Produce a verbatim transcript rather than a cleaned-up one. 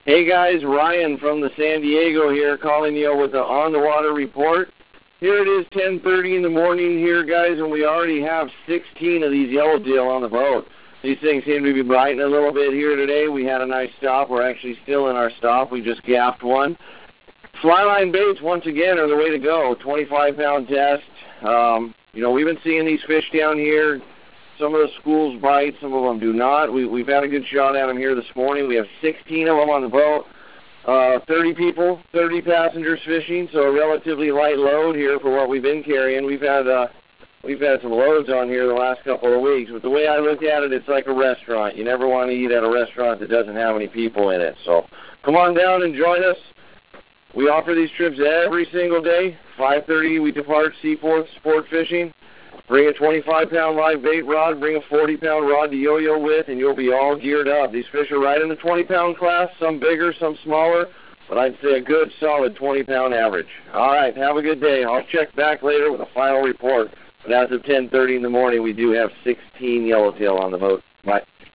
Hey guys, Ryan from the San Diego here calling you with the On the Water report. Here it is ten thirty in the morning here, guys, and we already have sixteen of these yellowtail on the boat. These things seem to be biting a little bit here today. We had a nice stop. We're actually still in our stop. We just gaffed one. Flyline baits, once again, are the way to go. twenty-five pound test. Um, you know, we've been seeing these fish down here. Some of the schools bite, some of them do not. We, we've had a good shot at them here this morning. We have sixteen of them on the boat. Uh, thirty people, thirty passengers fishing, so a relatively light load here for what we've been carrying. We've had uh, we've had some loads on here the last couple of weeks, but the way I look at it, it's like a restaurant. You never want to eat at a restaurant that doesn't have any people in it. So come on down and join us. We offer these trips every single day. five thirty, we depart Seaforth Sport Fishing. Bring a twenty-five pound live bait rod, bring a forty pound rod to yo-yo with, and you'll be all geared up. These fish are right in the twenty pound class, some bigger, some smaller, but I'd say a good, solid twenty pound average. All right, have a good day. I'll check back later with a final report. But as of ten thirty in the morning, we do have sixteen yellowtail on the boat. Bye.